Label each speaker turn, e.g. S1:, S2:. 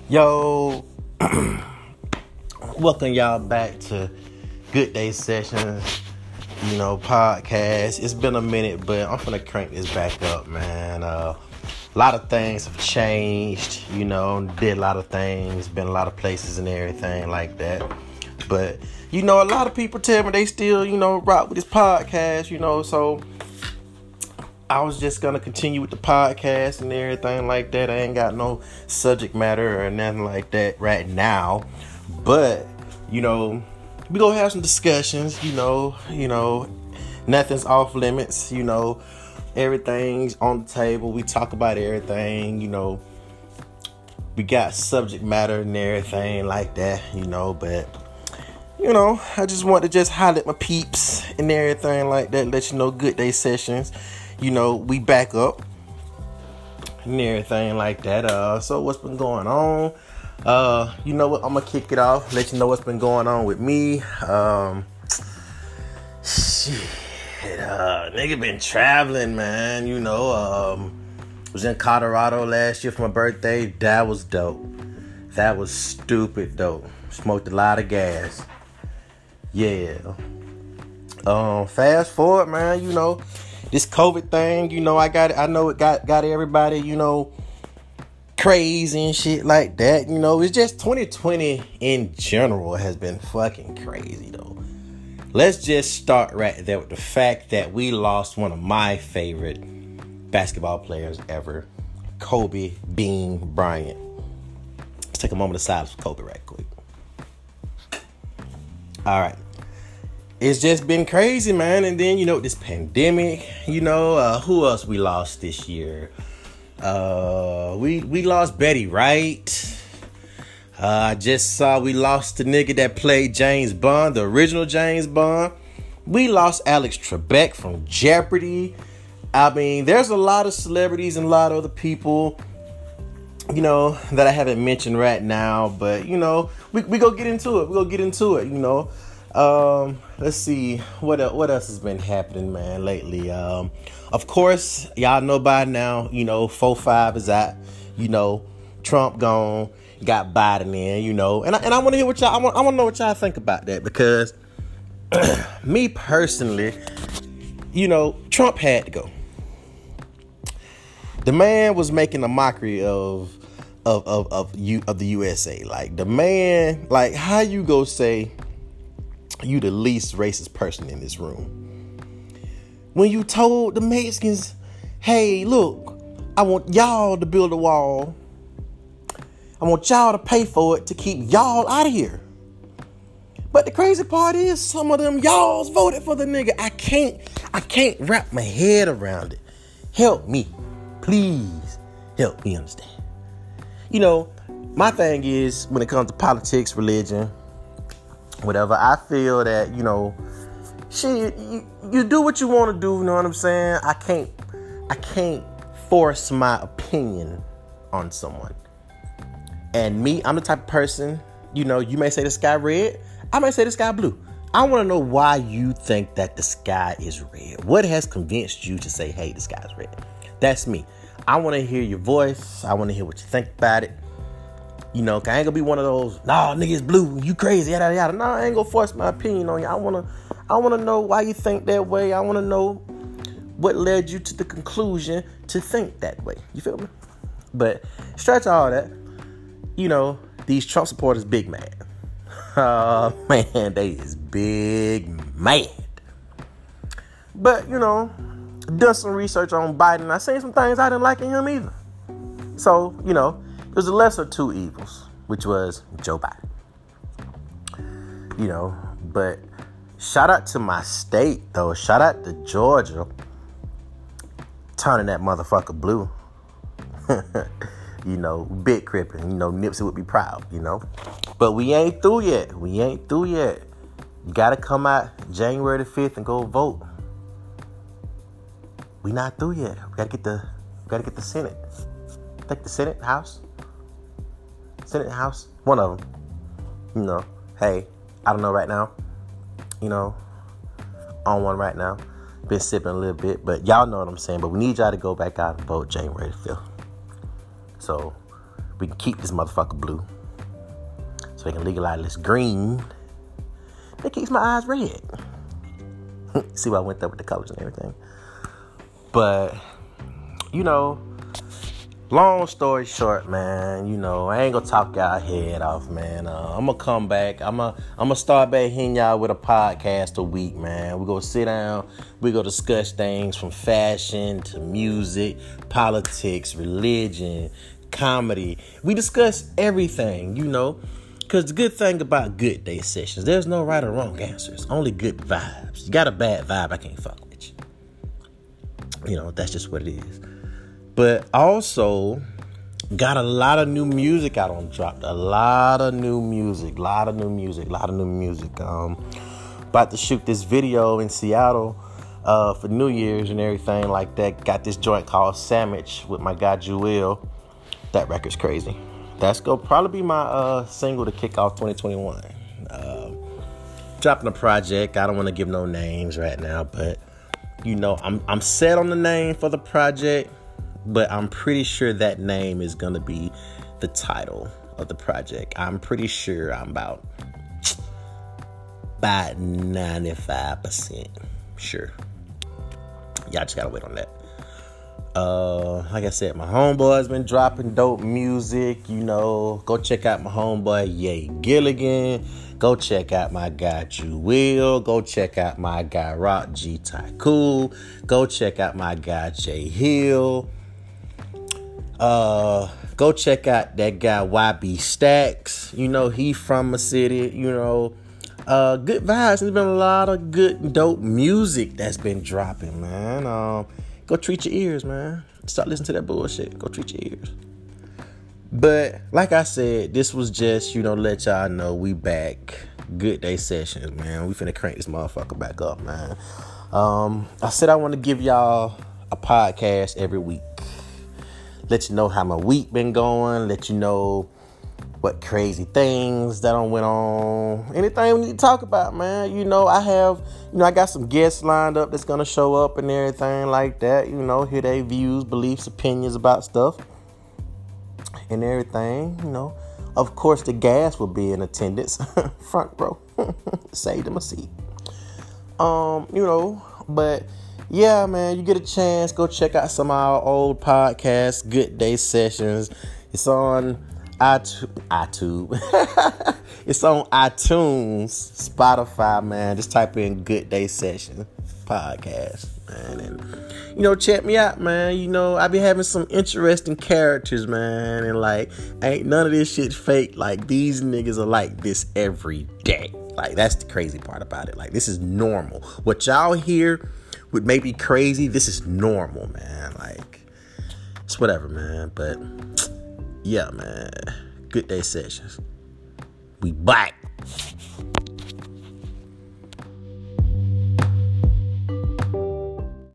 S1: Yo, welcome y'all back to Good Day Sessions, podcast. It's been a minute, but I'm finna crank this back up, man. A lot of things have changed, did a lot of things, been a lot of places and everything like that. But, a lot of people tell me they still, rock with this podcast, so I was just gonna continue with the podcast and everything like that. I ain't got no subject matter or nothing like that right now. But, we gonna have some discussions, nothing's off limits, everything's on the table. We talk about everything, we got subject matter and everything like that, but I just want to just highlight my peeps and everything like that, let you know Good Day Sessions. We back up and everything like that. So what's been going on? You know what? I'm gonna kick it off. Let you know what's been going on with me. Nigga been traveling, man. Was in Colorado last year for my birthday. That was dope. That was stupid dope. Smoked a lot of gas. Yeah. Fast forward, man. This COVID thing, I know it got everybody, crazy and shit like that. It's just 2020 in general has been fucking crazy, though. Let's just start right there with the fact that we lost one of my favorite basketball players ever, Kobe Bean Bryant. Let's take a moment of silence for Kobe right quick. All right. It's just been crazy, man. And then, this pandemic, who else we lost this year? We lost Betty Wright. I just saw we lost the nigga that played James Bond, the original James Bond. We lost Alex Trebek from Jeopardy. I mean, there's a lot of celebrities and a lot of other people, that I haven't mentioned right now. But, we go get into it. We go get into it, Let's see what else has been happening, man, lately. Of course, y'all know by now, 4-5 is out. Trump gone, got Biden in, and I want to hear what y'all. I want to know what y'all think about that, because me personally, Trump had to go. The man was making a mockery of the USA. Like, the man, like, how you go say you the least racist person in this room when you told the Mexicans, hey, look, I want y'all to build a wall. I want y'all to pay for it to keep y'all out of here. But the crazy part is some of them y'alls voted for the nigga. I can't wrap my head around it. Help me. Please help me understand. My thing is, when it comes to politics, religion, whatever, I feel that, shit, you do what you want to do, you know what I'm saying? I can't force my opinion on someone. And me, I'm the type of person, you may say the sky red, I might say the sky blue. I want to know why you think that the sky is red. What has convinced you to say, hey, the sky is red? That's me. I want to hear your voice. I want to hear what you think about it. I ain't gonna be one of those, nah, nigga, it's blue, you crazy, yada, yada. No, I ain't gonna force my opinion on you. I wanna know why you think that way. I wanna know what led you to the conclusion to think that way. You feel me? But stretch all that, these Trump supporters big mad. Man, they is big mad. But, done some research on Biden. I seen some things I didn't like in him either. So, there's a lesser two evils, which was Joe Biden. But shout out to my state, though. Shout out to Georgia. Turning that motherfucker blue. Big crippin'. Nipsey would be proud, But we ain't through yet. You gotta come out January the 5th and go vote. We not through yet. We gotta get the Senate. I think the Senate, House, one of them. Hey, I don't know right now. On one right now. Been sipping a little bit, but y'all know what I'm saying. But we need y'all to go back out and vote January the 5th. So we can keep this motherfucker blue. So they can legalize this green. That keeps my eyes red. See why I went there with the colors and everything. But, long story short, man, I ain't gonna talk y'all head off, man. I'm gonna come back. I'm gonna start back hitting y'all with a podcast a week, man. We're gonna sit down. We're gonna discuss things from fashion to music, politics, religion, comedy. We discuss everything, Because the good thing about Good Day Sessions, there's no right or wrong answers. Only good vibes. You got a bad vibe, I can't fuck with you. That's just what it is. But also, got a lot of new music out on drop. A lot of new music. About to shoot this video in Seattle for New Year's and everything like that. Got this joint called Sandwich with my guy Jewel. That record's crazy. That's gonna probably be my single to kick off 2021. Dropping a project. I don't want to give no names right now, but I'm set on the name for the project. But I'm pretty sure that name is gonna be the title of the project. I'm pretty sure I'm about 95% sure. Y'all just gotta wait on that. Like I said, my homeboy's been dropping dope music. Go check out my homeboy Ye Gilligan. Go check out my guy Jewel. Go check out my guy Rock G Tycoon. Go check out my guy Jay Hill. Go check out that guy YB Stacks. He from a city. Good vibes. There's been a lot of good dope music that's been dropping, man. Go treat your ears, man. Start listening to that bullshit. Go treat your ears. But like I said, this was just, let y'all know we back. Good Day Sessions, man. We finna crank this motherfucker back up, man. I said I want to give y'all a podcast every week. Let you know how my week been going. Let you know what crazy things that went on. Anything we need to talk about, man. I got some guests lined up that's going to show up and everything like that. Hear their views, beliefs, opinions about stuff and everything. Of course, the gas will be in attendance. Front row. Save them a seat. But yeah, man, you get a chance, go check out some of our old podcasts, Good Day Sessions. It's on iTunes. It's on iTunes, Spotify, man. Just type in Good Day Session podcast, man. And, check me out, man. I be having some interesting characters, man. And, ain't none of this shit fake. These niggas are like this every day. That's the crazy part about it. This is normal. What y'all hear would maybe crazy. This is normal, man. It's whatever, man. But yeah, man. Good Day Sessions. We back.